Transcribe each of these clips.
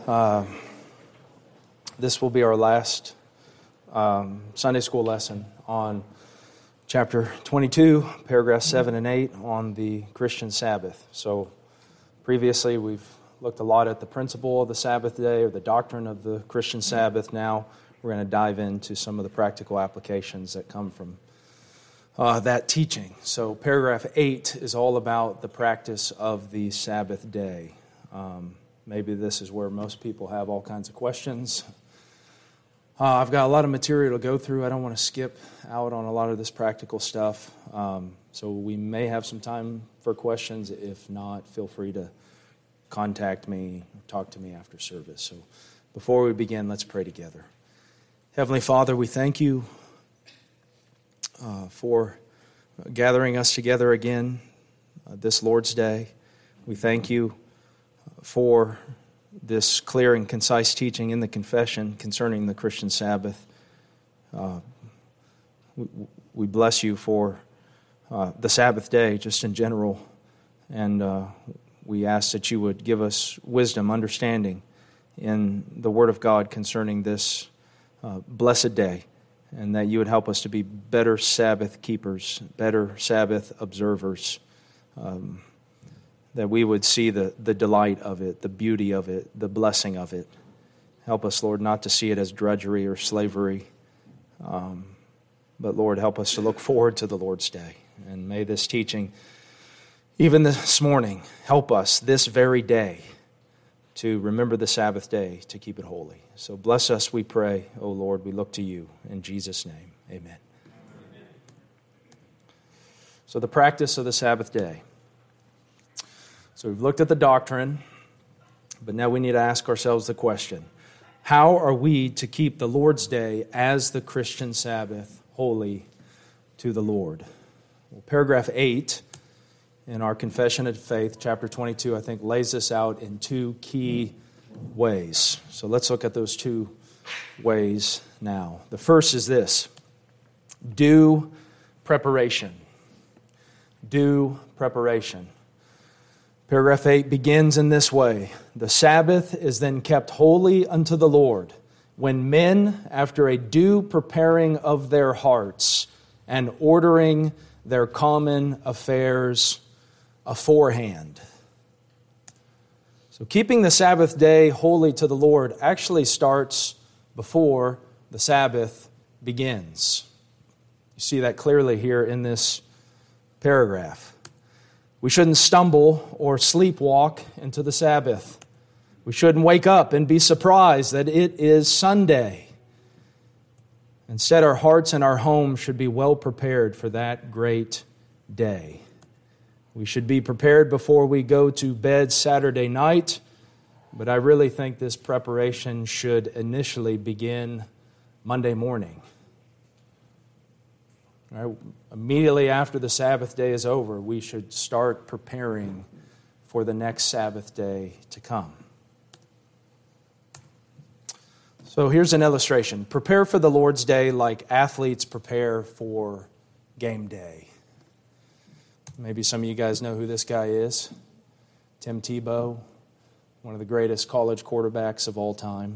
This will be our last Sunday school lesson on chapter 22, paragraphs 7 and 8 on the Christian Sabbath. So previously we've looked a lot at the principle of the Sabbath day or the doctrine of the Christian Sabbath. Now we're going to dive into some of the practical applications that come from that teaching. So paragraph 8 is all about the practice of the Sabbath day. Maybe this is where most people have all kinds of questions. I've got a lot of material to go through. I don't want to skip out on a lot of this practical stuff. So we may have some time for questions. If not, feel free to contact me, talk to me after service. So before we begin, let's pray together. Heavenly Father, we thank you for gathering us together again this Lord's Day. We thank you for this clear and concise teaching in the confession concerning the Christian Sabbath. We bless you for the Sabbath day just in general, and we ask that you would give us wisdom, understanding in the Word of God concerning this blessed day, and that you would help us to be better Sabbath keepers, better Sabbath observers, that we would see the delight of it, the beauty of it, the blessing of it. Help us, Lord, not to see it as drudgery or slavery, but, Lord, help us to look forward to the Lord's day. And may this teaching, even this morning, help us this very day to remember the Sabbath day, to keep it holy. So bless us, we pray, O Lord. We look to you. In Jesus' name, amen. So the practice of the Sabbath day. So we've looked at the doctrine, but now we need to ask ourselves the question, how are we to keep the Lord's Day as the Christian Sabbath holy to the Lord? Well, paragraph 8 in our Confession of Faith, chapter 22, I think lays this out in two key ways. So let's look at those two ways now. The first is this: due preparation. Due preparation. Paragraph 8 begins in this way: the Sabbath is then kept holy unto the Lord, when men, after a due preparing of their hearts and ordering their common affairs aforehand. So keeping the Sabbath day holy to the Lord actually starts before the Sabbath begins. You see that clearly here in this paragraph. We shouldn't stumble or sleepwalk into the Sabbath. We shouldn't wake up and be surprised that it is Sunday. Instead, our hearts and our homes should be well prepared for that great day. We should be prepared before we go to bed Saturday night, but I really think this preparation should initially begin Monday morning. Right? Immediately after the Sabbath day is over, we should start preparing for the next Sabbath day to come. So here's an illustration. Prepare for the Lord's Day like athletes prepare for game day. Maybe some of you guys know who this guy is. Tim Tebow, one of the greatest college quarterbacks of all time.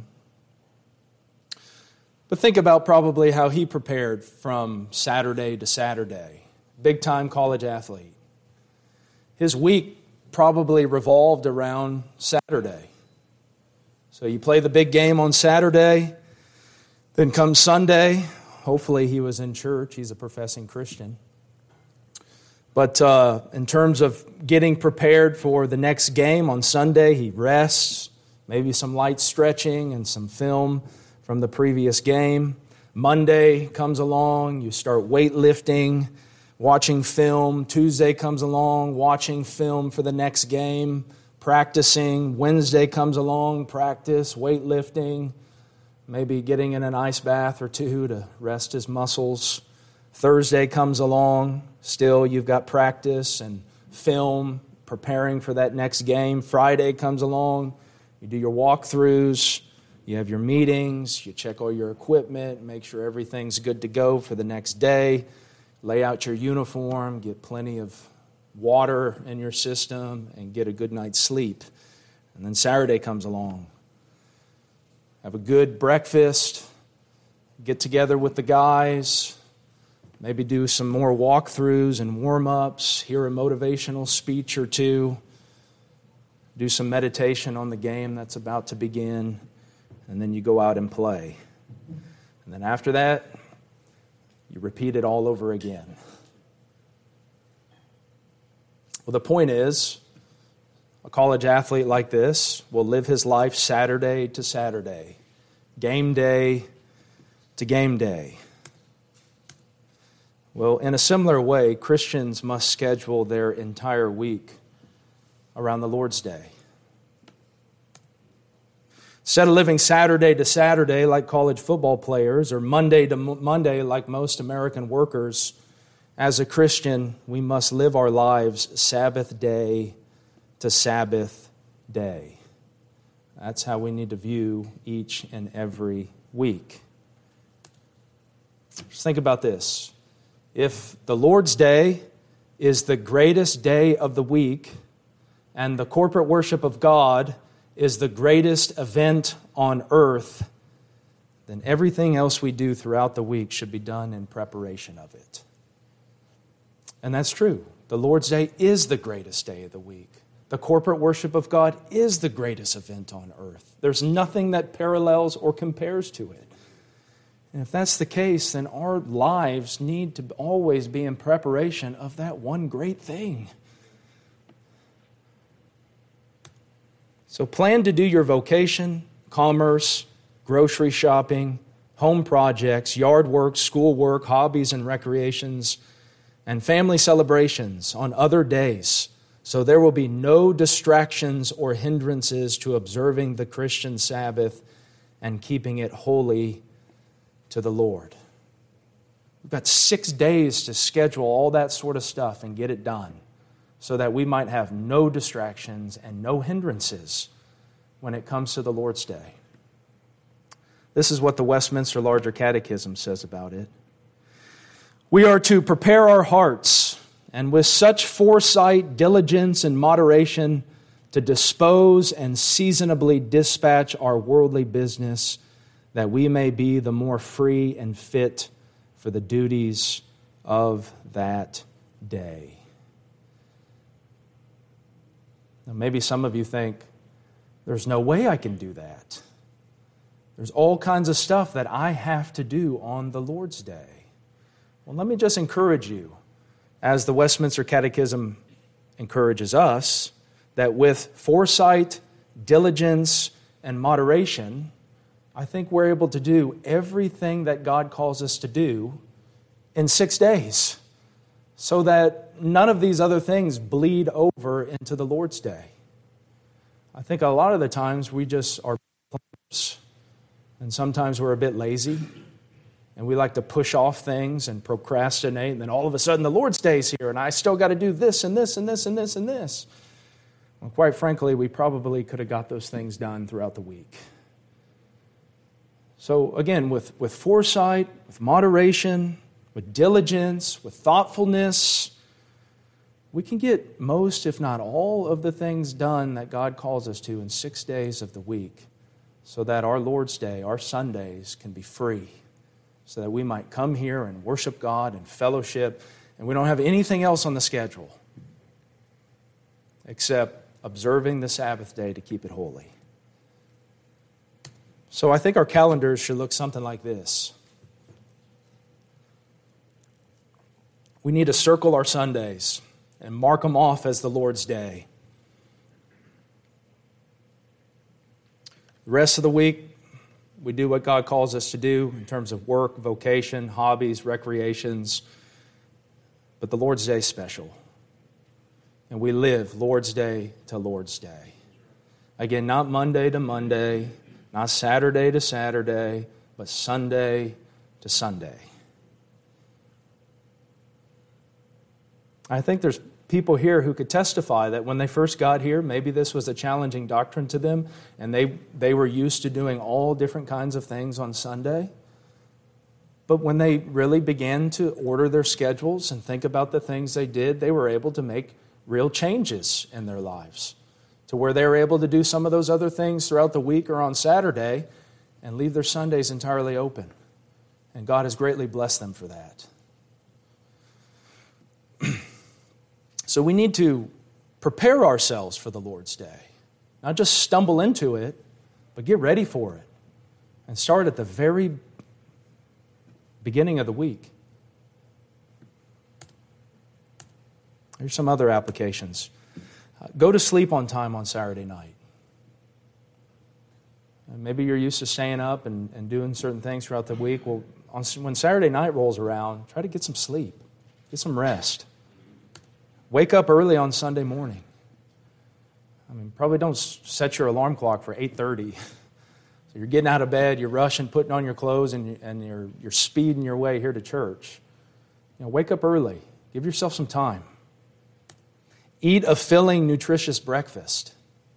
But think about probably how he prepared from Saturday to Saturday. Big-time college athlete. His week probably revolved around Saturday. So you play the big game on Saturday, then comes Sunday. Hopefully he was in church. He's a professing Christian. But in terms of getting prepared for the next game on Sunday, he rests, maybe some light stretching and some film from the previous game. Monday comes along, you start weightlifting, watching film. Tuesday comes along, watching film for the next game, practicing. Wednesday comes along, practice, weightlifting, maybe getting in an ice bath or two to rest his muscles. Thursday comes along, still you've got practice and film, preparing for that next game. Friday comes along, you do your walkthroughs, you have your meetings, you check all your equipment, make sure everything's good to go for the next day, lay out your uniform, get plenty of water in your system, and get a good night's sleep. And then Saturday comes along. have a good breakfast, get together with the guys, maybe do some more walkthroughs and warm-ups, hear a motivational speech or two, do some meditation on the game that's about to begin, and then you go out and play. And then after that, you repeat it all over again. Well, the point is, a college athlete like this will live his life Saturday to Saturday, game day to game day. Well, in a similar way, Christians must schedule their entire week around the Lord's Day. Instead of living Saturday to Saturday like college football players or Monday to Monday like most American workers, as a Christian, we must live our lives Sabbath day to Sabbath day. That's how we need to view each and every week. Just think about this. If the Lord's Day is the greatest day of the week and the corporate worship of God is the greatest event on earth, then everything else we do throughout the week should be done in preparation of it. And that's true. The Lord's Day is the greatest day of the week. The corporate worship of God is the greatest event on earth. There's nothing that parallels or compares to it. And if that's the case, then our lives need to always be in preparation of that one great thing. So plan to do your vocation, commerce, grocery shopping, home projects, yard work, school work, hobbies and recreations, and family celebrations on other days, so there will be no distractions or hindrances to observing the Christian Sabbath and keeping it holy to the Lord. We've got 6 days to schedule all that sort of stuff and get it done so that we might have no distractions and no hindrances when it comes to the Lord's Day. This is what the Westminster Larger Catechism says about it. We are to prepare our hearts and with such foresight, diligence, and moderation to dispose and seasonably dispatch our worldly business that we may be the more free and fit for the duties of that day. Now, maybe some of you think, there's no way I can do that. There's all kinds of stuff that I have to do on the Lord's Day. Well, let me just encourage you, as the Westminster Catechism encourages us, that with foresight, diligence, and moderation, I think we're able to do everything that God calls us to do in 6 days, so that none of these other things bleed over into the Lord's Day. I think a lot of the times we just are planners, and sometimes we're a bit lazy, and we like to push off things and procrastinate, and then all of a sudden the Lord's Day is here, and I still got to do this and this and this and this and this. Well, quite frankly, we probably could have got those things done throughout the week. So again, with foresight, with moderation, with diligence, with thoughtfulness, we can get most, if not all, of the things done that God calls us to in 6 days of the week, so that our Lord's Day, our Sundays, can be free, so that we might come here and worship God and fellowship, and we don't have anything else on the schedule except observing the Sabbath day to keep it holy. So I think our calendars should look something like this. We need to circle our Sundays and mark them off as the Lord's Day. The rest of the week, we do what God calls us to do in terms of work, vocation, hobbies, recreations. But the Lord's Day is special. And we live Lord's Day to Lord's Day. Again, not Monday to Monday, not Saturday to Saturday, but Sunday to Sunday. I think there's people here who could testify that when they first got here, maybe this was a challenging doctrine to them, and they were used to doing all different kinds of things on Sunday. But when they really began to order their schedules and think about the things they did, they were able to make real changes in their lives, to where they were able to do some of those other things throughout the week or on Saturday, and leave their Sundays entirely open. And God has greatly blessed them for that. So we need to prepare ourselves for the Lord's Day. Not just stumble into it, but get ready for it. And start at the very beginning of the week. Here's some other applications. Go to sleep on time on Saturday night. Maybe you're used to staying up and doing certain things throughout the week. Well, when Saturday night rolls around, try to get some sleep. Get some rest. Wake up early on Sunday morning. Probably don't set your alarm clock for 8:30. So you're getting out of bed, you're rushing, putting on your clothes, and you're speeding your way here to church. Wake up early. Give yourself some time. Eat a filling, nutritious breakfast.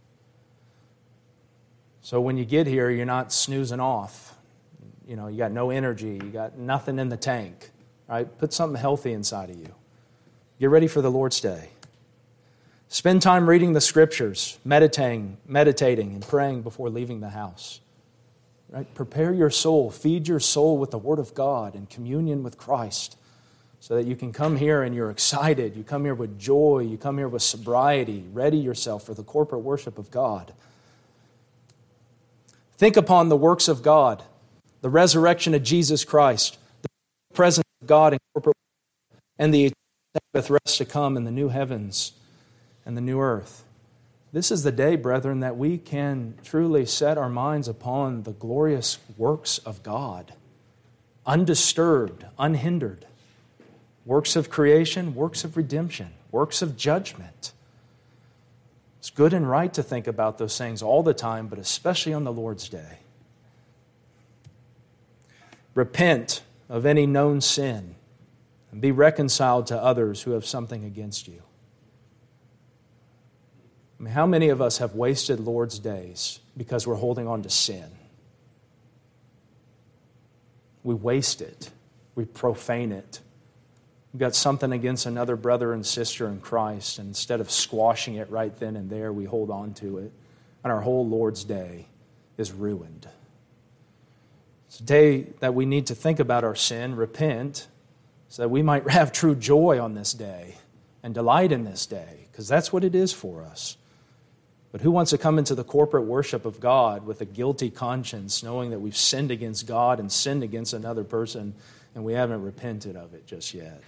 So when you get here, you're not snoozing off. You got no energy. You got nothing in the tank. Right? Put something healthy inside of you. Get ready for the Lord's Day. Spend time reading the Scriptures, meditating and praying before leaving the house. Right? Prepare your soul. Feed your soul with the Word of God and communion with Christ so that you can come here and you're excited. You come here with joy. You come here with sobriety. Ready yourself for the corporate worship of God. Think upon the works of God, the resurrection of Jesus Christ, the presence of God in corporate worship, and the Sabbath rest to come in the new heavens and the new earth. This is the day, brethren, that we can truly set our minds upon the glorious works of God, undisturbed, unhindered. Works of creation, works of redemption, works of judgment. It's good and right to think about those things all the time, but especially on the Lord's Day. Repent of any known sin and be reconciled to others who have something against you. How many of us have wasted Lord's days because we're holding on to sin? We waste it. We profane it. We've got something against another brother and sister in Christ, and instead of squashing it right then and there, we hold on to it, and our whole Lord's Day is ruined. It's a day that we need to think about our sin, repent, so that we might have true joy on this day and delight in this day, because that's what it is for us. But who wants to come into the corporate worship of God with a guilty conscience, knowing that we've sinned against God and sinned against another person, and we haven't repented of it just yet?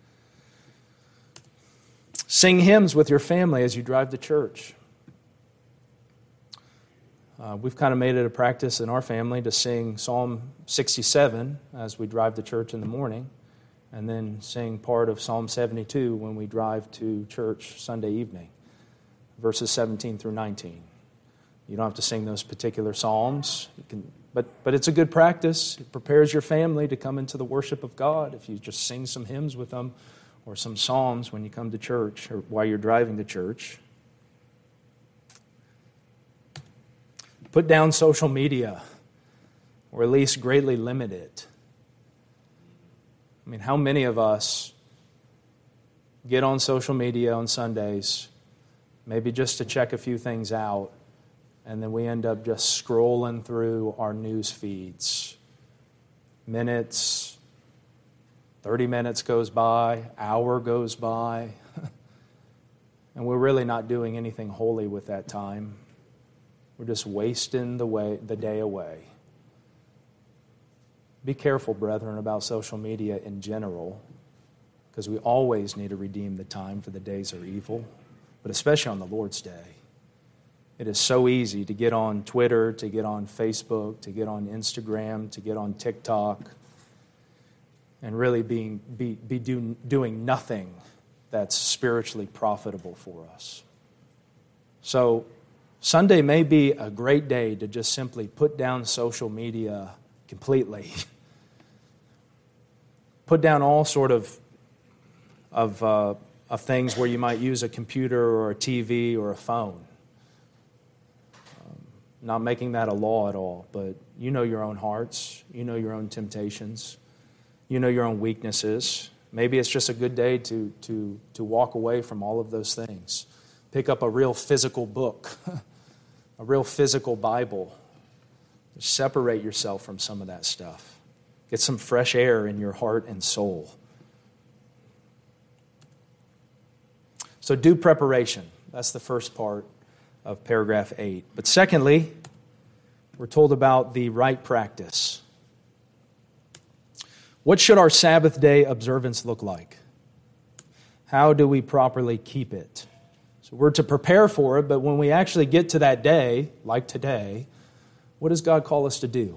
Sing hymns with your family as you drive to church. We've kind of made it a practice in our family to sing Psalm 67 as we drive to church in the morning, and then sing part of Psalm 72 when we drive to church Sunday evening, verses 17 through 19. You don't have to sing those particular psalms, but it's a good practice. It prepares your family to come into the worship of God if you just sing some hymns with them or some psalms when you come to church or while you're driving to church. Put down social media, or at least greatly limit it. How many of us get on social media on Sundays, maybe just to check a few things out, and then we end up just scrolling through our news feeds? Minutes, 30 minutes goes by, hour goes by, and we're really not doing anything holy with that time. We're just wasting the day away. Be careful, brethren, about social media in general, because we always need to redeem the time, for the days are evil, but especially on the Lord's Day. It is so easy to get on Twitter, to get on Facebook, to get on Instagram, to get on TikTok, and really doing nothing that's spiritually profitable for us. So Sunday may be a great day to just simply put down social media completely. Put down all sort of things where you might use a computer or a TV or a phone. Not making that a law at all, but you know your own hearts. You know your own temptations. You know your own weaknesses. Maybe it's just a good day to walk away from all of those things. Pick up a real physical book, a real physical Bible, Separate yourself from some of that stuff. Get some fresh air in your heart and soul. So do preparation. That's the first part of paragraph 8. But secondly, we're told about the right practice. What should our Sabbath day observance look like? How do we properly keep it? So we're to prepare for it, but when we actually get to that day, like today, what does God call us to do?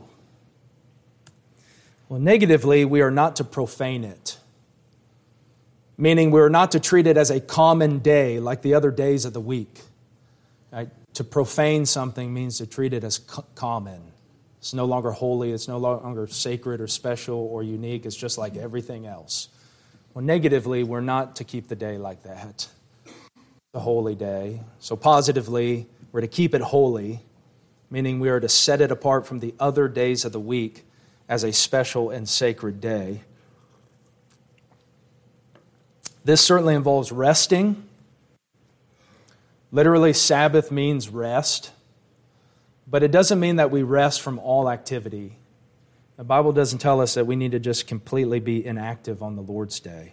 Well, negatively, we are not to profane it. Meaning we are not to treat it as a common day like the other days of the week. Right? To profane something means to treat it as common. It's no longer holy, it's no longer sacred or special or unique. It's just like everything else. Well, negatively, we're not to keep the day like that, the holy day. So positively, we're to keep it holy, meaning we are to set it apart from the other days of the week as a special and sacred day. This certainly involves resting. Literally, Sabbath means rest, but it doesn't mean that we rest from all activity. The Bible doesn't tell us that we need to just completely be inactive on the Lord's day.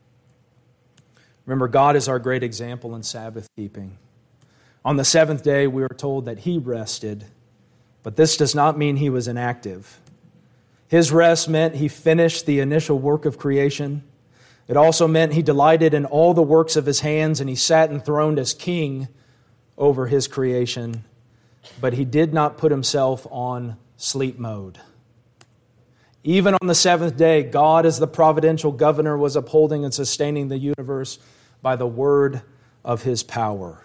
Remember, God is our great example in Sabbath keeping. On the seventh day, we are told that He rested, but this does not mean He was inactive. His rest meant He finished the initial work of creation. It also meant He delighted in all the works of His hands, and He sat enthroned as king over His creation. But He did not put Himself on sleep mode. Even on the seventh day, God, as the providential governor, was upholding and sustaining the universe by the word of His power.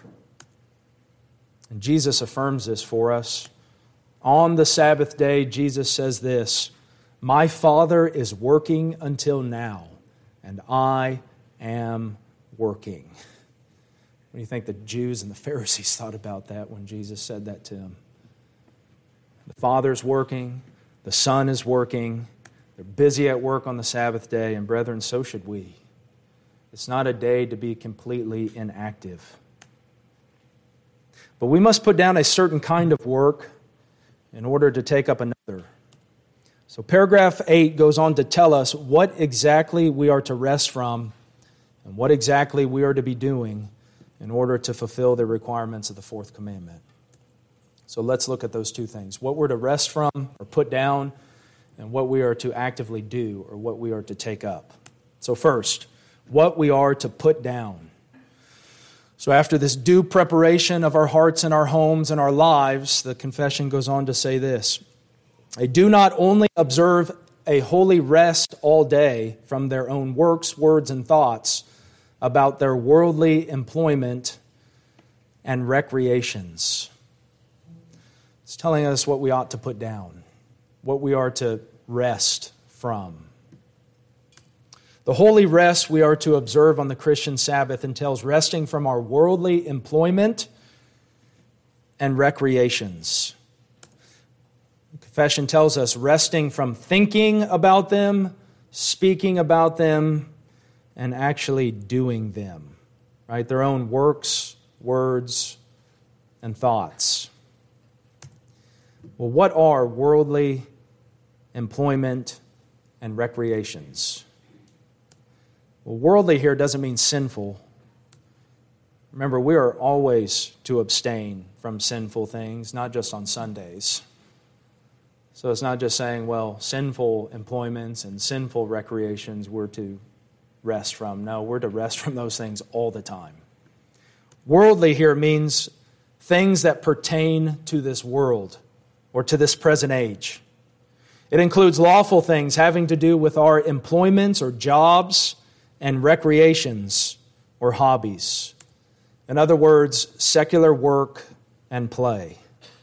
And Jesus affirms this for us. On the Sabbath day, Jesus says this, "My Father is working until now, and I am working." What do you think the Jews and the Pharisees thought about that when Jesus said that to them? The Father's working. The Son is working. They're busy at work on the Sabbath day, and brethren, so should we. It's not a day to be completely inactive. But we must put down a certain kind of work in order to take up another. So paragraph 8 goes on to tell us what exactly we are to rest from and what exactly we are to be doing in order to fulfill the requirements of the fourth commandment. So let's look at those two things. What we're to rest from or put down, and what we are to actively do or what we are to take up. So first, what we are to put down. So after this due preparation of our hearts and our homes and our lives, the confession goes on to say this: they do not only observe a holy rest all day from their own works, words, and thoughts about their worldly employment and recreations. It's telling us what we ought to put down, what we are to rest from. The holy rest we are to observe on the Christian Sabbath entails resting from our worldly employment and recreations. The confession tells us resting from thinking about them, speaking about them, and actually doing them. Right? Their own works, words, and thoughts. Well, what are worldly employment and recreations? Well, worldly here doesn't mean sinful. Remember, we are always to abstain from sinful things, not just on Sundays. So it's not just saying, well, sinful employments and sinful recreations we're to rest from. No, we're to rest from those things all the time. Worldly here means things that pertain to this world or to this present age. It includes lawful things having to do with our employments or jobs and recreations or hobbies. In other words, secular work and play.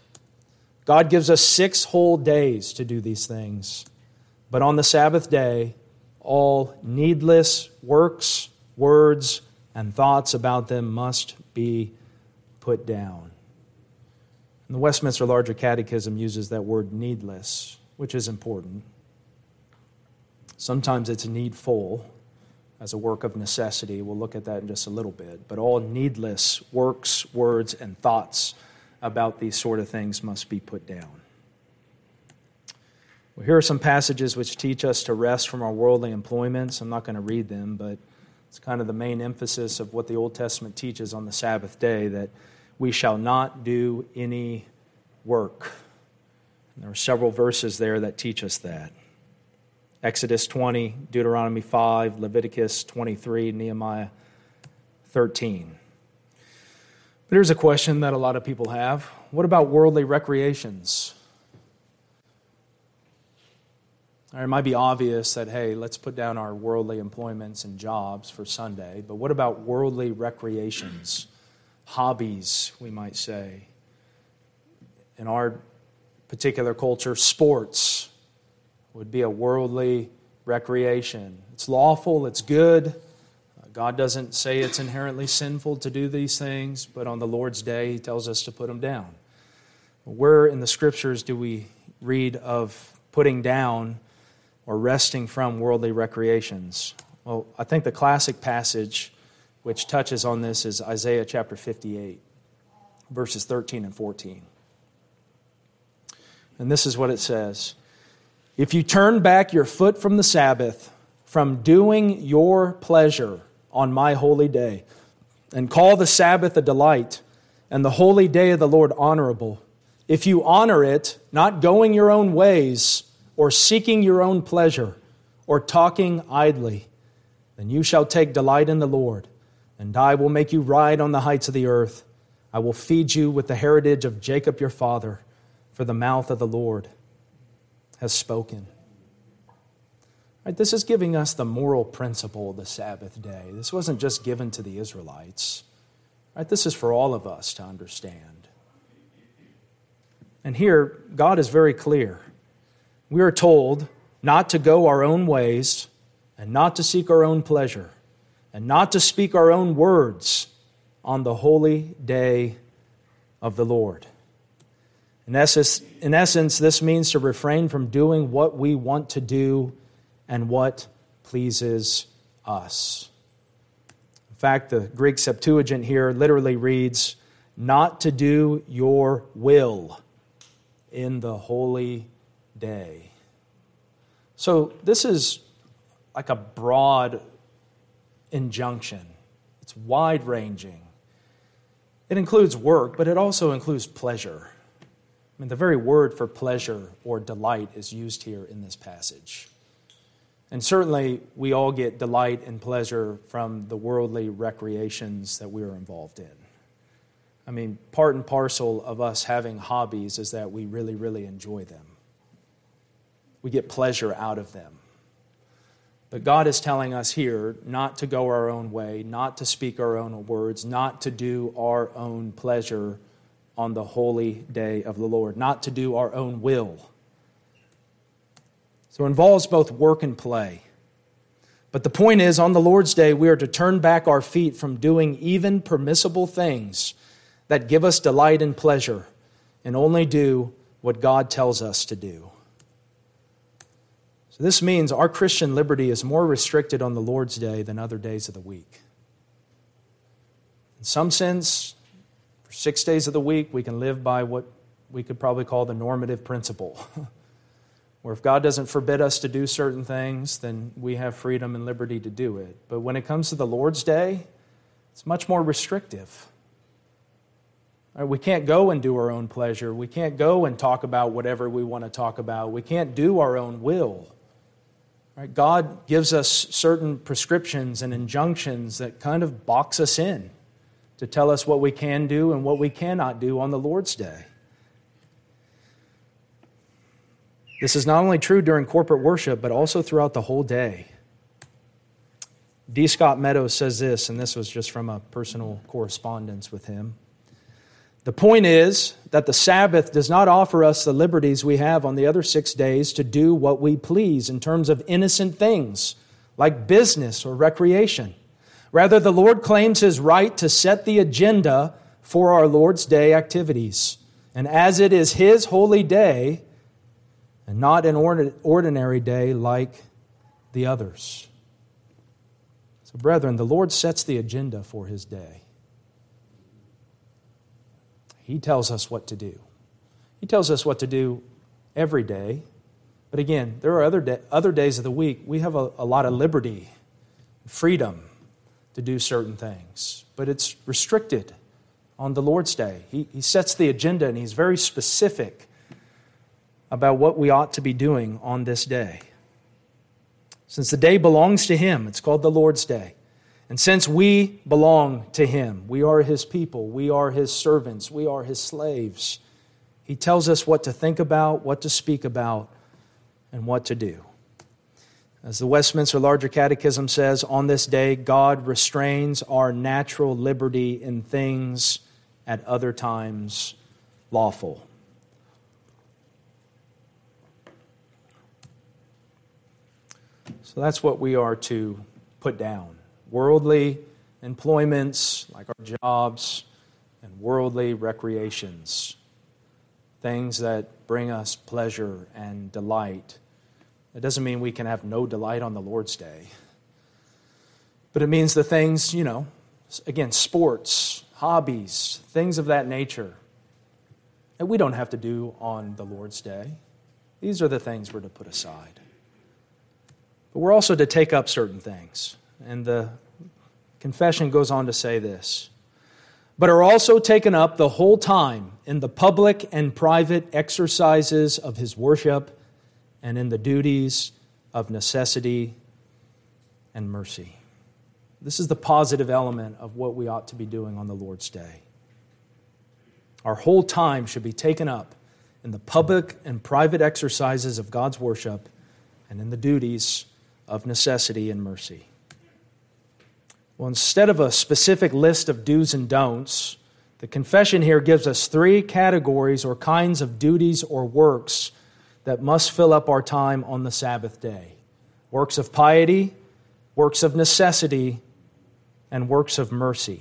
God gives us 6 whole days to do these things. But on the Sabbath day, all needless works, words, and thoughts about them must be put down. And the Westminster Larger Catechism uses that word needless, which is important. Sometimes it's needful as a work of necessity. We'll look at that in just a little bit. But all needless works, words, and thoughts about these sort of things must be put down. Well, here are some passages which teach us to rest from our worldly employments. I'm not going to read them, but it's kind of the main emphasis of what the Old Testament teaches on the Sabbath day, that we shall not do any work. And there are several verses there that teach us that. Exodus 20, Deuteronomy 5, Leviticus 23, Nehemiah 13. But here's a question that a lot of people have. What about worldly recreations? It might be obvious that, hey, let's put down our worldly employments and jobs for Sunday, but what about worldly recreations, hobbies, we might say? In our particular culture, sports would be a worldly recreation. It's lawful, it's good. God doesn't say it's inherently sinful to do these things, but on the Lord's day, He tells us to put them down. Where in the Scriptures do we read of putting down or resting from worldly recreations? Well, I think the classic passage which touches on this is Isaiah chapter 58, verses 13 and 14. And this is what it says. If you turn back your foot from the Sabbath, from doing your pleasure on my holy day, and call the Sabbath a delight, and the holy day of the Lord honorable, if you honor it, not going your own ways, or seeking your own pleasure, or talking idly, then you shall take delight in the Lord, and I will make you ride on the heights of the earth. I will feed you with the heritage of Jacob your father, for the mouth of the Lord has spoken. Right, this is giving us the moral principle of the Sabbath day. This wasn't just given to the Israelites. Right, this is for all of us to understand. And here, God is very clear. We are told not to go our own ways, and not to seek our own pleasure, and not to speak our own words on the holy day of the Lord. In essence, this means to refrain from doing what we want to do and what pleases us. In fact, the Greek Septuagint here literally reads, not to do your will in the holy day. So this is like a broad injunction. It's wide-ranging. It includes work, but it also includes pleasure. I mean, the very word for pleasure or delight is used here in this passage. And certainly, we all get delight and pleasure from the worldly recreations that we are involved in. I mean, part and parcel of us having hobbies is that we really, really enjoy them. We get pleasure out of them. But God is telling us here not to go our own way, not to speak our own words, not to do our own pleasure on the holy day of the Lord, not to do our own will. So it involves both work and play. But the point is, on the Lord's day, we are to turn back our feet from doing even permissible things that give us delight and pleasure, and only do what God tells us to do. So this means our Christian liberty is more restricted on the Lord's day than other days of the week. In some sense, for 6 days of the week, we can live by what we could probably call the normative principle. Where if God doesn't forbid us to do certain things, then we have freedom and liberty to do it. But when it comes to the Lord's day, it's much more restrictive. We can't go and do our own pleasure. We can't go and talk about whatever we want to talk about. We can't do our own will. Right? God gives us certain prescriptions and injunctions that kind of box us in to tell us what we can do and what we cannot do on the Lord's day. This is not only true during corporate worship, but also throughout the whole day. D. Scott Meadows says this, and this was just from a personal correspondence with him. The point is that the Sabbath does not offer us the liberties we have on the other 6 days to do what we please in terms of innocent things like business or recreation. Rather, the Lord claims His right to set the agenda for our Lord's Day activities. And as it is His holy day, and not an ordinary day like the others. So, brethren, the Lord sets the agenda for His day. He tells us what to do. He tells us what to do every day, But again, there are other days of the week we have a lot of liberty, freedom to do certain things. But it's restricted on the Lord's Day. He sets the agenda, and He's very specific about what we ought to be doing on this day. Since the day belongs to Him, it's called the Lord's Day. And since we belong to Him, we are His people, we are His servants, we are His slaves, He tells us what to think about, what to speak about, and what to do. As the Westminster Larger Catechism says, on this day, God restrains our natural liberty in things at other times lawful. So that's what we are to put down. Worldly employments, like our jobs, and worldly recreations. Things that bring us pleasure and delight. It doesn't mean we can have no delight on the Lord's Day. But it means the things, again, sports, hobbies, things of that nature that we don't have to do on the Lord's Day. These are the things we're to put aside. But we're also to take up certain things. And the confession goes on to say this: but are also taken up the whole time in the public and private exercises of His worship and in the duties of necessity and mercy. This is the positive element of what we ought to be doing on the Lord's Day. Our whole time should be taken up in the public and private exercises of God's worship and in the duties of necessity and mercy. Well, instead of a specific list of do's and don'ts, the confession here gives us 3 categories or kinds of duties or works that must fill up our time on the Sabbath day. Works of piety, works of necessity, and works of mercy.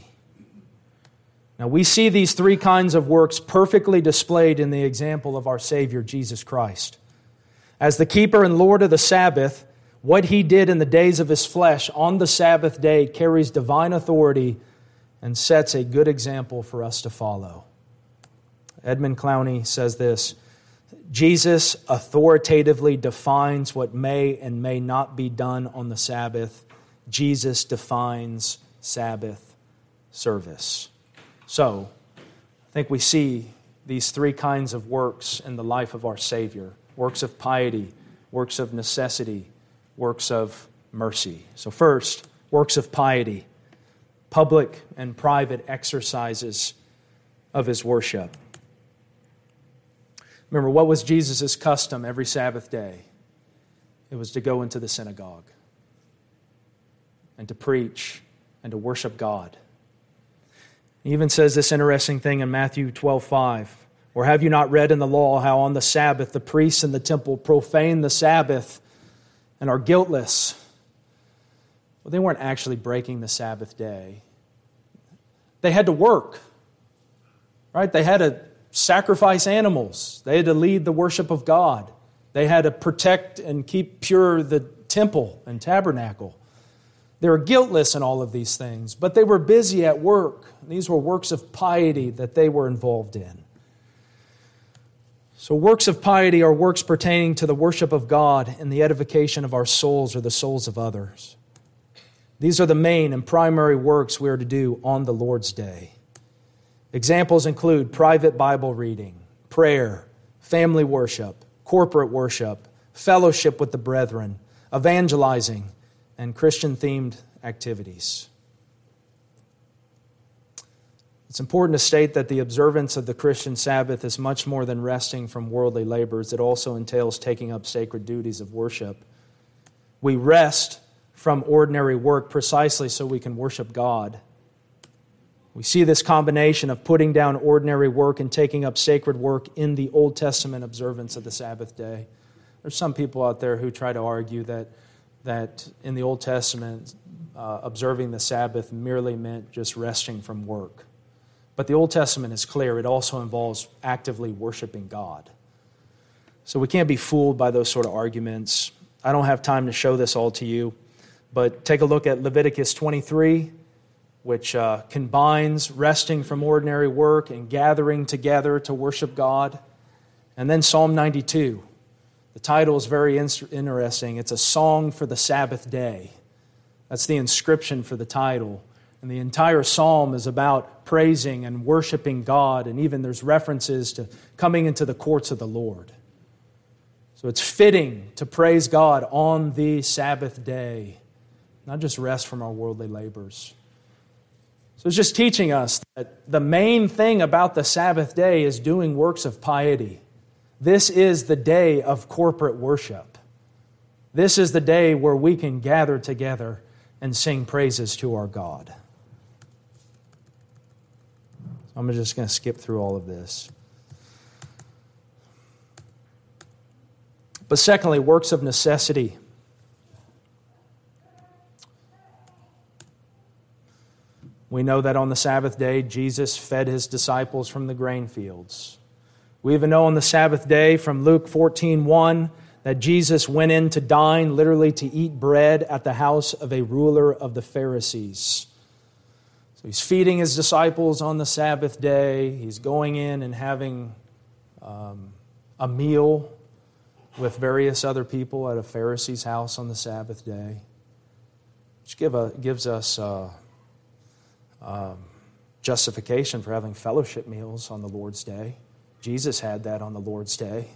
Now, we see these 3 kinds of works perfectly displayed in the example of our Savior, Jesus Christ. As the keeper and Lord of the Sabbath, what He did in the days of His flesh on the Sabbath day carries divine authority and sets a good example for us to follow. Edmund Clowney says this: Jesus authoritatively defines what may and may not be done on the Sabbath. Jesus defines Sabbath service. So, I think we see these 3 kinds of works in the life of our Savior: works of piety, works of necessity, works of mercy. So first, works of piety, public and private exercises of His worship. Remember, what was Jesus' custom every Sabbath day? It was to go into the synagogue and to preach and to worship God. He even says this interesting thing in Matthew 12:5. Or have you not read in the law how on the Sabbath the priests in the temple profane the Sabbath and are guiltless? Well, they weren't actually breaking the Sabbath day. They had to work, right? They had to sacrifice animals. They had to lead the worship of God. They had to protect and keep pure the temple and tabernacle. They were guiltless in all of these things, but they were busy at work. These were works of piety that they were involved in. So works of piety are works pertaining to the worship of God and the edification of our souls or the souls of others. These are the main and primary works we are to do on the Lord's Day. Examples include private Bible reading, prayer, family worship, corporate worship, fellowship with the brethren, evangelizing, and Christian-themed activities. It's important to state that the observance of the Christian Sabbath is much more than resting from worldly labors. It also entails taking up sacred duties of worship. We rest from ordinary work precisely so we can worship God. We see this combination of putting down ordinary work and taking up sacred work in the Old Testament observance of the Sabbath day. There's some people out there who try to argue that in the Old Testament, observing the Sabbath merely meant just resting from work. But the Old Testament is clear. It also involves actively worshiping God. So we can't be fooled by those sort of arguments. I don't have time to show this all to you, but take a look at Leviticus 23, which combines resting from ordinary work and gathering together to worship God. And then Psalm 92, The title is very interesting. It's a song for the Sabbath day. That's the inscription for the title. And the entire psalm is about praising and worshiping God, and even there's references to coming into the courts of the Lord. So it's fitting to praise God on the Sabbath day, not just rest from our worldly labors. So it's just teaching us that the main thing about the Sabbath day is doing works of piety. This is the day of corporate worship. This is the day where we can gather together and sing praises to our God. I'm just going to skip through all of this. But secondly, works of necessity. We know that on the Sabbath day, Jesus fed His disciples from the grain fields. We even know on the Sabbath day from Luke 14:1 that Jesus went in to dine, literally to eat bread at the house of a ruler of the Pharisees. So He's feeding His disciples on the Sabbath day. He's going in and having a meal with various other people at a Pharisee's house on the Sabbath day, which gives us justification for having fellowship meals on the Lord's day. Jesus had that on the Lord's day.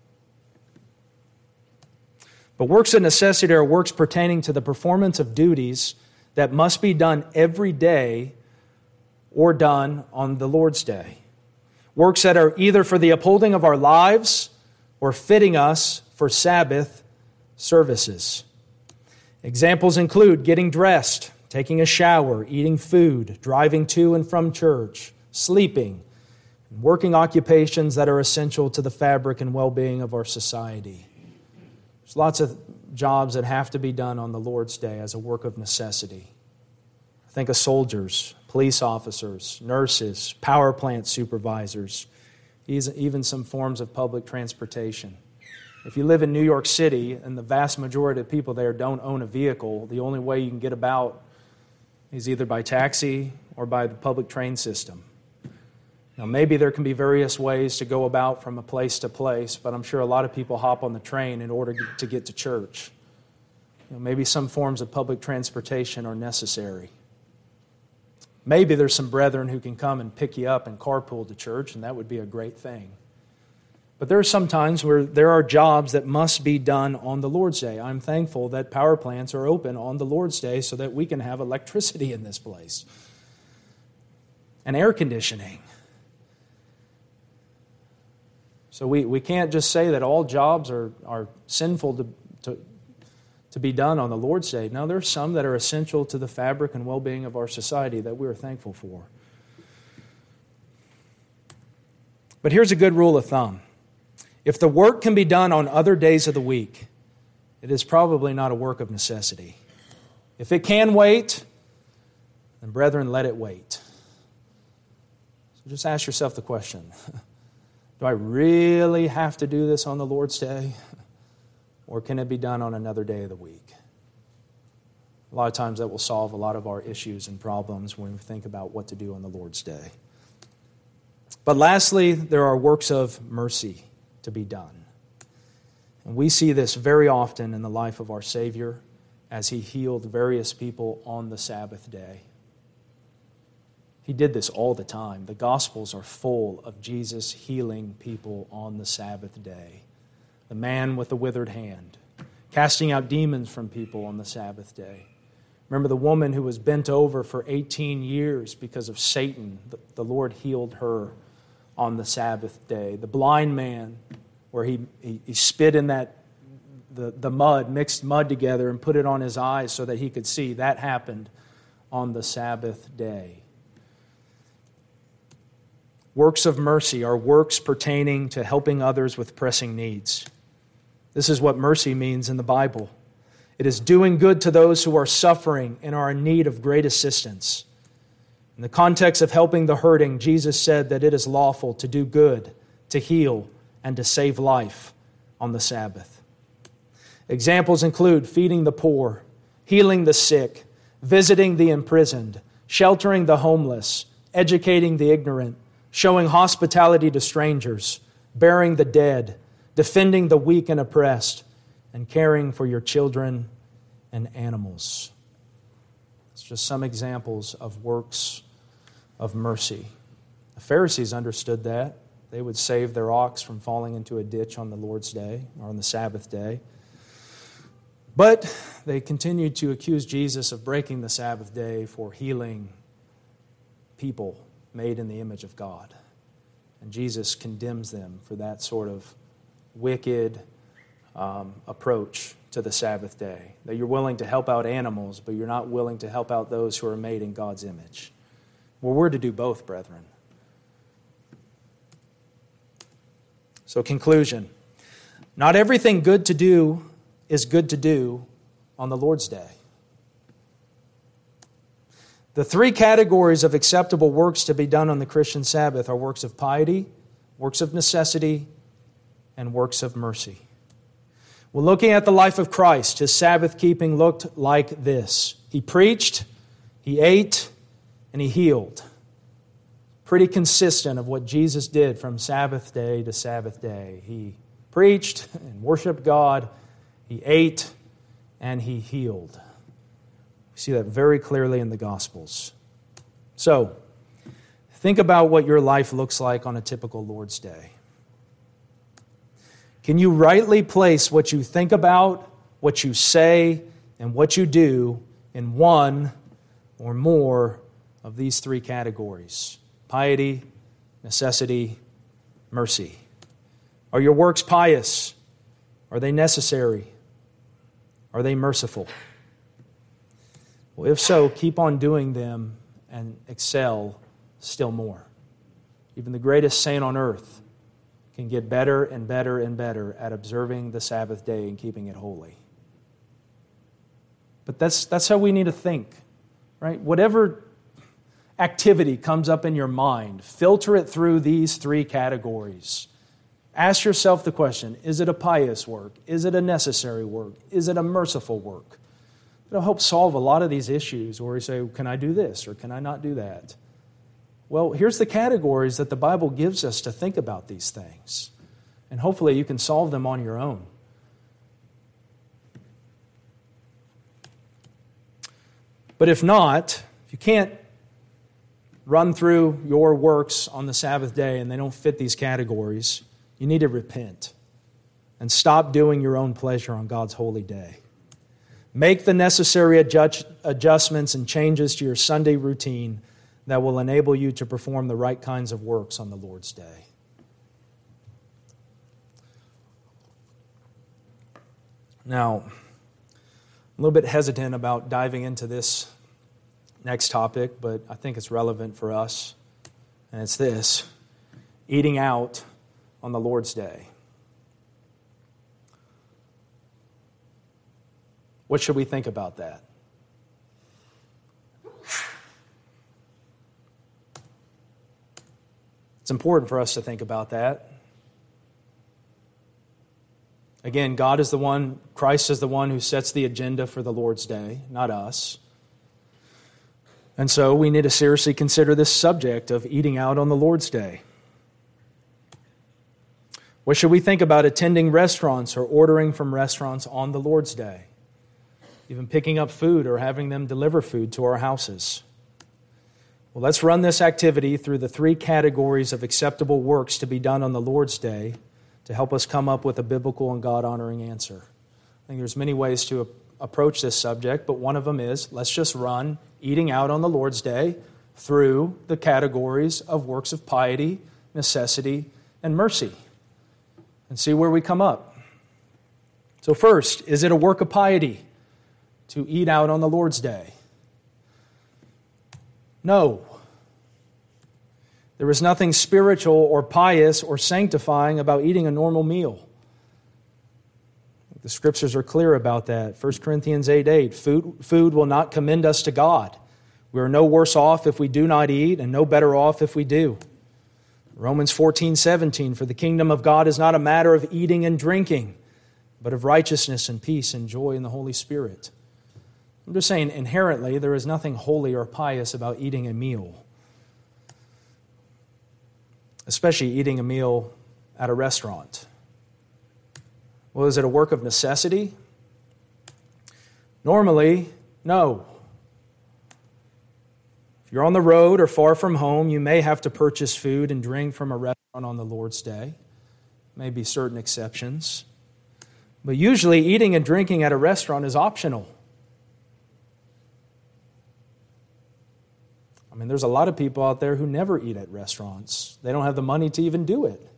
But works of necessity are works pertaining to the performance of duties that must be done every day or done on the Lord's day. Works that are either for the upholding of our lives or fitting us for Sabbath services. Examples include getting dressed, taking a shower, eating food, driving to and from church, sleeping, and working occupations that are essential to the fabric and well-being of our society. There's lots of jobs that have to be done on the Lord's day as a work of necessity. Think of soldiers, police officers, nurses, power plant supervisors, even some forms of public transportation. If you live in New York City and the vast majority of people there don't own a vehicle, the only way you can get about is either by taxi or by the public train system. Now, maybe there can be various ways to go about from a place to place, but I'm sure a lot of people hop on the train in order to get to church. Maybe some forms of public transportation are necessary. Maybe there's some brethren who can come and pick you up and carpool to church, and that would be a great thing. But there are some times where there are jobs that must be done on the Lord's Day. I'm thankful that power plants are open on the Lord's Day so that we can have electricity in this place and air conditioning. So we can't just say that all jobs are sinful to be done on the Lord's Day. No, there are some that are essential to the fabric and well-being of our society that we are thankful for. But here's a good rule of thumb. If the work can be done on other days of the week, it is probably not a work of necessity. If it can wait, then brethren, let it wait. So just ask yourself the question, do I really have to do this on the Lord's Day? Or can it be done on another day of the week? A lot of times that will solve a lot of our issues and problems when we think about what to do on the Lord's Day. But lastly, there are works of mercy to be done. And we see this very often in the life of our Savior as He healed various people on the Sabbath day. He did this all the time. The Gospels are full of Jesus healing people on the Sabbath day. The man with the withered hand, casting out demons from people on the Sabbath day. Remember the woman who was bent over for 18 years because of Satan. The Lord healed her on the Sabbath day. The blind man, where he spit in the mud, mixed mud together and put it on his eyes so that he could see. That happened on the Sabbath day. Works of mercy are works pertaining to helping others with pressing needs. This is what mercy means in the Bible. It is doing good to those who are suffering and are in need of great assistance. In the context of helping the hurting, Jesus said that it is lawful to do good, to heal, and to save life on the Sabbath. Examples include feeding the poor, healing the sick, visiting the imprisoned, sheltering the homeless, educating the ignorant, showing hospitality to strangers, burying the dead, defending the weak and oppressed, and caring for your children and animals. It's just some examples of works of mercy. The Pharisees understood that. They would save their ox from falling into a ditch on the Lord's day or on the Sabbath day. But they continued to accuse Jesus of breaking the Sabbath day for healing people made in the image of God. And Jesus condemns them for that sort of wicked approach to the Sabbath day. That you're willing to help out animals, but you're not willing to help out those who are made in God's image. Well, we're to do both, brethren. So, conclusion. Not everything good to do is good to do on the Lord's day. The three categories of acceptable works to be done on the Christian Sabbath are works of piety, works of necessity, and works of mercy. Well, looking at the life of Christ, his Sabbath keeping looked like this. He preached, he ate, and he healed. Pretty consistent of what Jesus did from Sabbath day to Sabbath day. He preached and worshiped God, he ate, and he healed. We see that very clearly in the Gospels. So, think about what your life looks like on a typical Lord's Day. Can you rightly place what you think about, what you say, and what you do in one or more of these three categories? Piety, necessity, mercy. Are your works pious? Are they necessary? Are they merciful? Well, if so, keep on doing them and excel still more. Even the greatest saint on earth can get better and better and better at observing the Sabbath day and keeping it holy. But that's how we need to think, right? Whatever activity comes up in your mind, filter it through these three categories. Ask yourself the question, is it a pious work? Is it a necessary work? Is it a merciful work? It'll help solve a lot of these issues where we say, can I do this or can I not do that? Well, here's the categories that the Bible gives us to think about these things. And hopefully you can solve them on your own. But if not, if you can't run through your works on the Sabbath day and they don't fit these categories, you need to repent and stop doing your own pleasure on God's holy day. Make the necessary adjustments and changes to your Sunday routine that will enable you to perform the right kinds of works on the Lord's day. Now, I'm a little bit hesitant about diving into this next topic, but I think it's relevant for us. And it's this: eating out on the Lord's day. What should we think about that? It's important for us to think about that. Again, God is the one, Christ is the one who sets the agenda for the Lord's day, not us. And so we need to seriously consider this subject of eating out on the Lord's day. What should we think about attending restaurants or ordering from restaurants on the Lord's day? Even picking up food or having them deliver food to our houses. Well, let's run this activity through the three categories of acceptable works to be done on the Lord's day to help us come up with a biblical and God-honoring answer. I think there's many ways to approach this subject, but one of them is, let's just run eating out on the Lord's day through the categories of works of piety, necessity, and mercy, and see where we come up. So first, is it a work of piety to eat out on the Lord's day? No. There is nothing spiritual or pious or sanctifying about eating a normal meal. The Scriptures are clear about that. 1 Corinthians 8:8, food will not commend us to God. We are no worse off if we do not eat, and no better off if we do. Romans 14:17, for the kingdom of God is not a matter of eating and drinking, but of righteousness and peace and joy in the Holy Spirit. I'm just saying, inherently, there is nothing holy or pious about eating a meal, especially eating a meal at a restaurant. Well, is it a work of necessity? Normally, no. If you're on the road or far from home, you may have to purchase food and drink from a restaurant on the Lord's Day. Maybe certain exceptions. But usually eating and drinking at a restaurant is optional. I mean, there's a lot of people out there who never eat at restaurants. They don't have the money to even do it.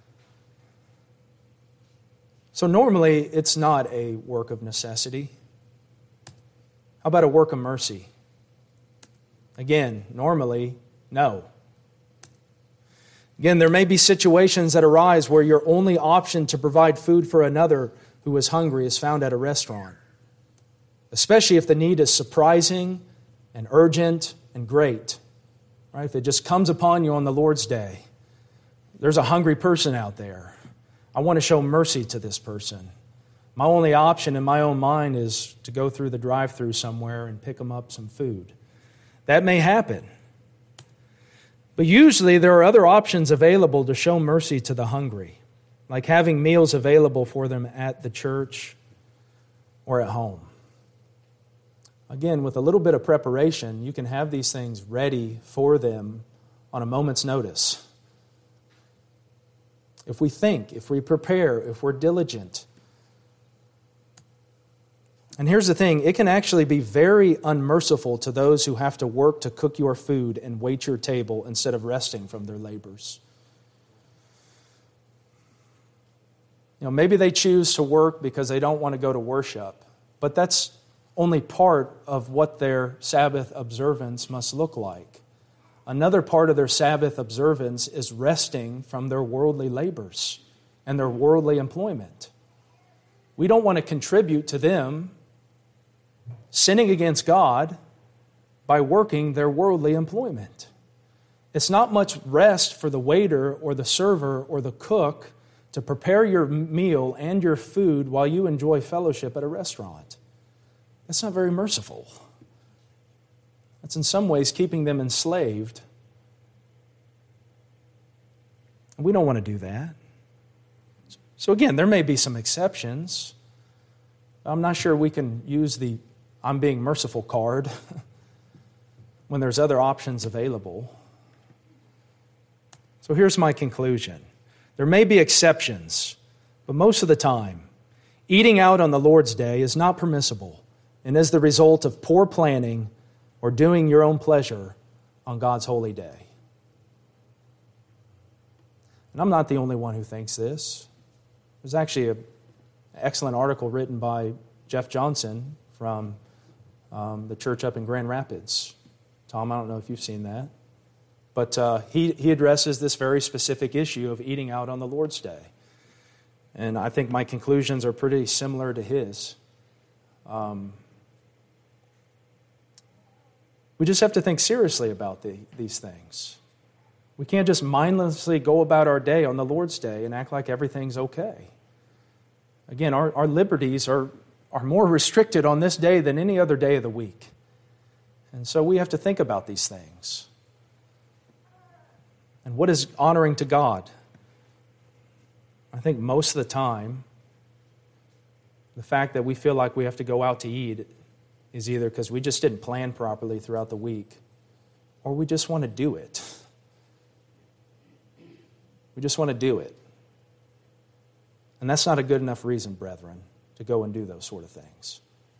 So normally, it's not a work of necessity. How about a work of mercy? Again, normally, no. Again, there may be situations that arise where your only option to provide food for another who is hungry is found at a restaurant, especially if the need is surprising and urgent and great. Right? If it just comes upon you on the Lord's Day, there's a hungry person out there. I want to show mercy to this person. My only option in my own mind is to go through the drive-thru somewhere and pick them up some food. That may happen. But usually there are other options available to show mercy to the hungry, like having meals available for them at the church or at home. Again, with a little bit of preparation, you can have these things ready for them on a moment's notice. If we think, if we prepare, if we're diligent. And here's the thing, it can actually be very unmerciful to those who have to work to cook your food and wait your table instead of resting from their labors. You know, maybe they choose to work because they don't want to go to worship, but that's only part of what their Sabbath observance must look like. Another part of their Sabbath observance is resting from their worldly labors and their worldly employment. We don't want to contribute to them sinning against God by working their worldly employment. It's not much rest for the waiter or the server or the cook to prepare your meal and your food while you enjoy fellowship at a restaurant. That's not very merciful. That's in some ways keeping them enslaved. And we don't want to do that. So again, there may be some exceptions. I'm not sure we can use the I'm being merciful card when there's other options available. So here's my conclusion. There may be exceptions, but most of the time, eating out on the Lord's Day is not permissible and is the result of poor planning or doing your own pleasure on God's holy day. And I'm not the only one who thinks this. There's actually an excellent article written by Jeff Johnson from the church up in Grand Rapids. Tom, I don't know if you've seen that. But he addresses this very specific issue of eating out on the Lord's Day. And I think my conclusions are pretty similar to his. We just have to think seriously about these things. We can't just mindlessly go about our day on the Lord's Day and act like everything's okay. Again, our liberties are more restricted on this day than any other day of the week. And so we have to think about these things. And what is honoring to God? I think most of the time, the fact that we feel like we have to go out to eat is either because we just didn't plan properly throughout the week, or we just want to do it. We just want to do it. And that's not a good enough reason, brethren, to go and do those sort of things.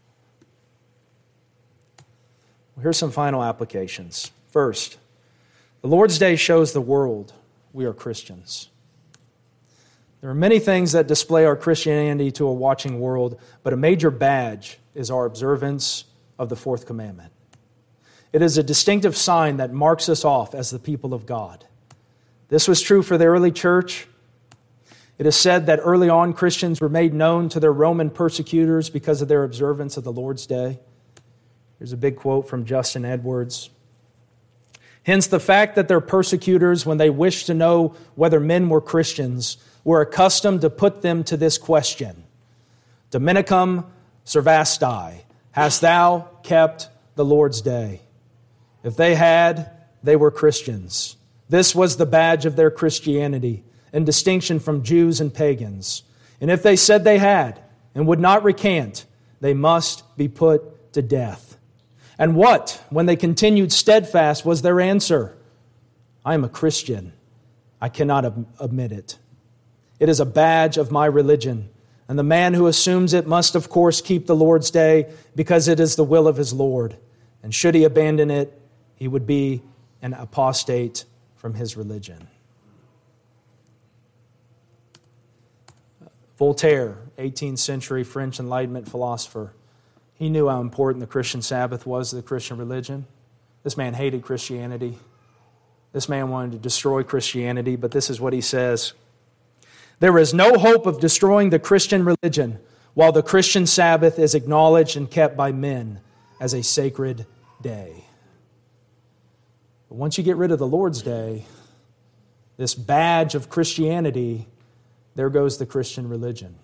Well, here's some final applications. First, the Lord's Day shows the world we are Christians. There are many things that display our Christianity to a watching world, but a major badge is our observance of the fourth commandment. It is a distinctive sign that marks us off as the people of God. This was true for the early church. It is said that early on Christians were made known to their Roman persecutors because of their observance of the Lord's Day. Here's a big quote from Justin Edwards. Hence, the fact that their persecutors, when they wished to know whether men were Christians, were accustomed to put them to this question: Dominicum servasti, hast thou kept the Lord's Day? If they had, they were Christians. This was the badge of their Christianity, in distinction from Jews and pagans. And if they said they had and would not recant, they must be put to death. And what, when they continued steadfast, was their answer? I am a Christian. I cannot admit it. It is a badge of my religion. And the man who assumes it must, of course, keep the Lord's day because it is the will of his Lord. And should he abandon it, he would be an apostate from his religion. Voltaire, 18th century French Enlightenment philosopher, he knew how important the Christian Sabbath was to the Christian religion. This man hated Christianity. This man wanted to destroy Christianity, but this is what he says. There is no hope of destroying the Christian religion while the Christian Sabbath is acknowledged and kept by men as a sacred day. But once you get rid of the Lord's Day, this badge of Christianity, there goes the Christian religion.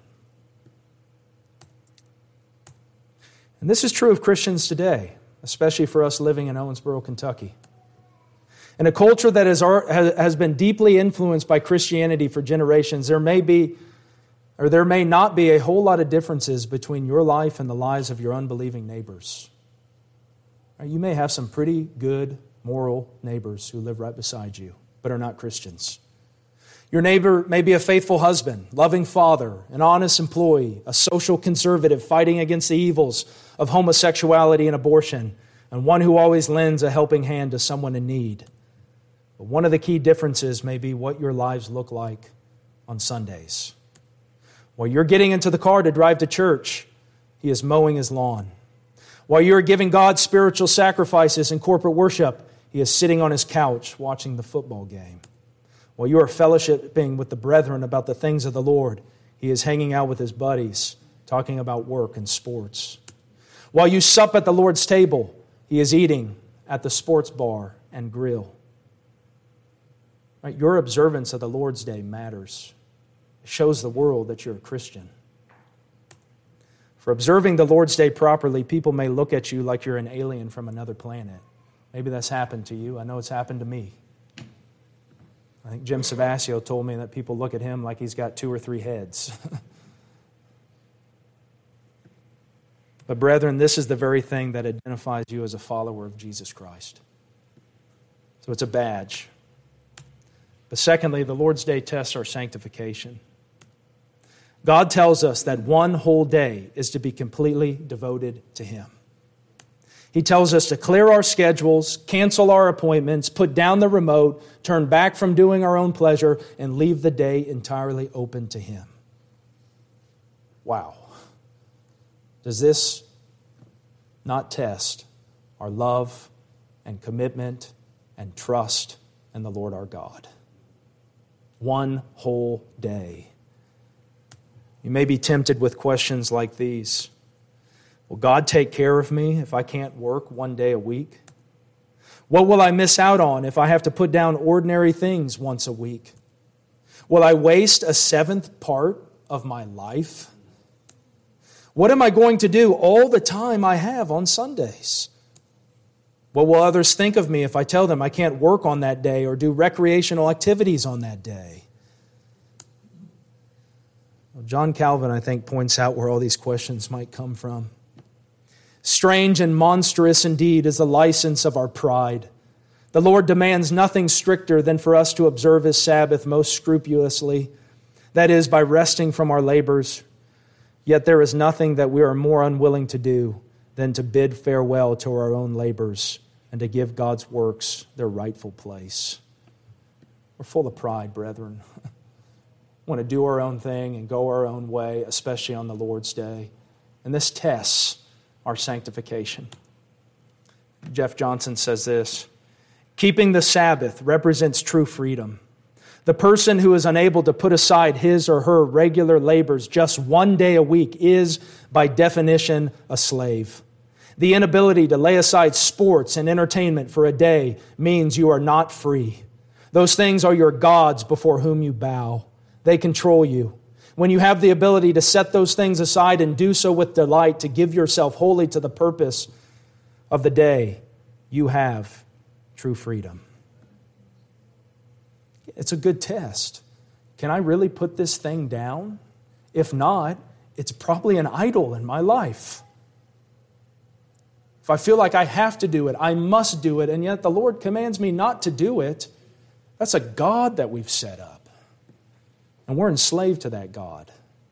And this is true of Christians today, especially for us living in Owensboro, Kentucky. In a culture that has been deeply influenced by Christianity for generations, there may not be a whole lot of differences between your life and the lives of your unbelieving neighbors. You may have some pretty good, moral neighbors who live right beside you, but are not Christians. Your neighbor may be a faithful husband, loving father, an honest employee, a social conservative fighting against the evils of homosexuality and abortion, and one who always lends a helping hand to someone in need. But one of the key differences may be what your lives look like on Sundays. While you're getting into the car to drive to church, he is mowing his lawn. While you're giving God spiritual sacrifices in corporate worship, he is sitting on his couch watching the football game. While you are fellowshipping with the brethren about the things of the Lord, he is hanging out with his buddies, talking about work and sports. While you sup at the Lord's table, he is eating at the sports bar and grill. Right? Your observance of the Lord's Day matters. It shows the world that you're a Christian. For observing the Lord's Day properly, people may look at you like you're an alien from another planet. Maybe that's happened to you. I know it's happened to me. I think Jim Savasio told me that people look at him like he's got 2 or 3 heads. But brethren, this is the very thing that identifies you as a follower of Jesus Christ. So it's a badge. But secondly, the Lord's Day tests our sanctification. God tells us that one whole day is to be completely devoted to Him. He tells us to clear our schedules, cancel our appointments, put down the remote, turn back from doing our own pleasure, and leave the day entirely open to Him. Wow. Does this not test our love and commitment and trust in the Lord our God? One whole day. You may be tempted with questions like these. Will God take care of me if I can't work one day a week? What will I miss out on if I have to put down ordinary things once a week? Will I waste a 7th part of my life? What am I going to do all the time I have on Sundays? What will others think of me if I tell them I can't work on that day or do recreational activities on that day? Well, John Calvin, I think, points out where all these questions might come from. Strange and monstrous indeed is the license of our pride. The Lord demands nothing stricter than for us to observe His Sabbath most scrupulously, that is, by resting from our labors. Yet there is nothing that we are more unwilling to do than to bid farewell to our own labors and to give God's works their rightful place. We're full of pride, brethren. We want to do our own thing and go our own way, especially on the Lord's Day. And this tests our sanctification. Jeff Johnson says this: keeping the Sabbath represents true freedom. The person who is unable to put aside his or her regular labors just one day a week is, by definition, a slave. The inability to lay aside sports and entertainment for a day means you are not free. Those things are your gods before whom you bow. They control you. When you have the ability to set those things aside and do so with delight, to give yourself wholly to the purpose of the day, you have true freedom. It's a good test. Can I really put this thing down If not, it's probably an idol in my life. If I feel like I have to do it, I must do it, and yet the Lord commands me not to do it, that's a god that we've set up. And we're enslaved to that god.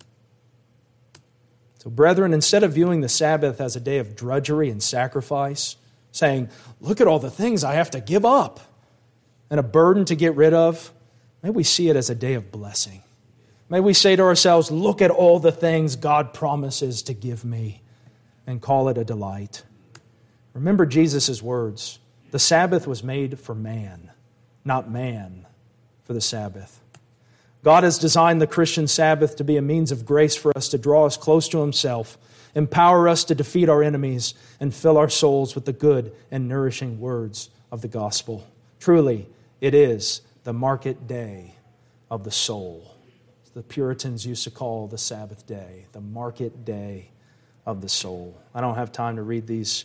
So, brethren, instead of viewing the Sabbath as a day of drudgery and sacrifice, saying, look at all the things I have to give up and a burden to get rid of, may we see it as a day of blessing. May we say to ourselves, look at all the things God promises to give me, and call it a delight. Remember Jesus' words. The Sabbath was made for man, not man for the Sabbath. God has designed the Christian Sabbath to be a means of grace for us to draw us close to Himself, empower us to defeat our enemies, and fill our souls with the good and nourishing words of the gospel. Truly, it is the market day of the soul. The Puritans used to call the Sabbath day the market day of the soul. I don't have time to read these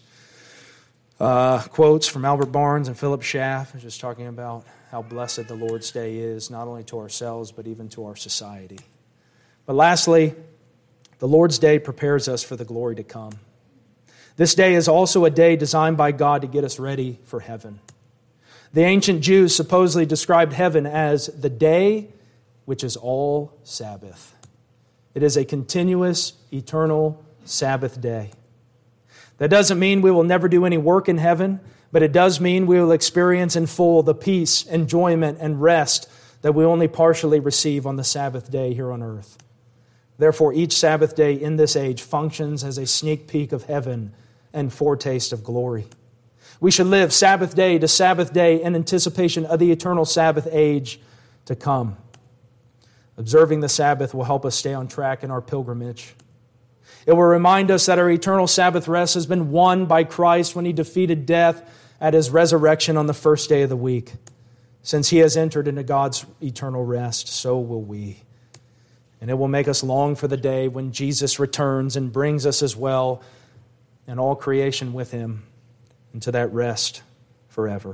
quotes from Albert Barnes and Philip Schaff, just talking about how blessed the Lord's Day is, not only to ourselves, but even to our society. But lastly, the Lord's Day prepares us for the glory to come. This day is also a day designed by God to get us ready for heaven. The ancient Jews supposedly described heaven as the day which is all Sabbath. It is a continuous, eternal Sabbath day. That doesn't mean we will never do any work in heaven, but it does mean we will experience in full the peace, enjoyment, and rest that we only partially receive on the Sabbath day here on earth. Therefore, each Sabbath day in this age functions as a sneak peek of heaven and foretaste of glory. We should live Sabbath day to Sabbath day in anticipation of the eternal Sabbath age to come. Observing the Sabbath will help us stay on track in our pilgrimage. It will remind us that our eternal Sabbath rest has been won by Christ when He defeated death at His resurrection on the first day of the week. Since He has entered into God's eternal rest, so will we. And it will make us long for the day when Jesus returns and brings us as well and all creation with Him into that rest forever.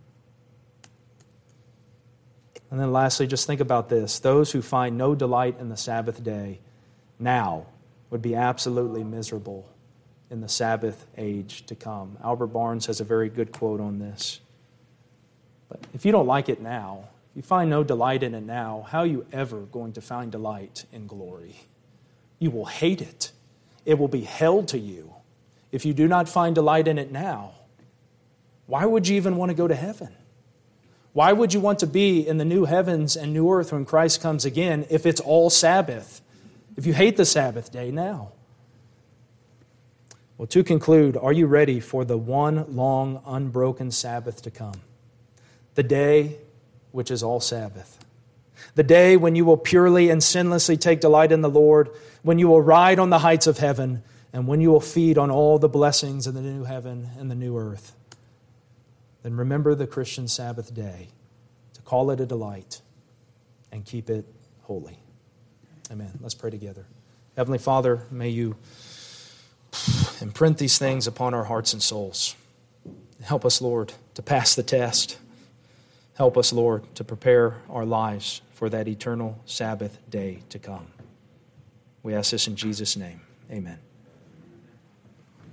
And then lastly, just think about this. Those who find no delight in the Sabbath day now would be absolutely miserable in the Sabbath age to come. Albert Barnes has a very good quote on this. But if you don't like it now, if you find no delight in it now, how are you ever going to find delight in glory? You will hate it. It will be hell to you if you do not find delight in it now. Why would you even want to go to heaven? Why would you want to be in the new heavens and new earth when Christ comes again if it's all Sabbath? If you hate the Sabbath day now? Well, to conclude, are you ready for the one long, unbroken Sabbath to come? The day which is all Sabbath. The day when you will purely and sinlessly take delight in the Lord, when you will ride on the heights of heaven, and when you will feed on all the blessings of the new heaven and the new earth. Then remember the Christian Sabbath day, to call it a delight and keep it holy. Amen. Let's pray together. Heavenly Father, may You imprint these things upon our hearts and souls. Help us, Lord, to pass the test. Help us, Lord, to prepare our lives for that eternal Sabbath day to come. We ask this in Jesus' name. Amen.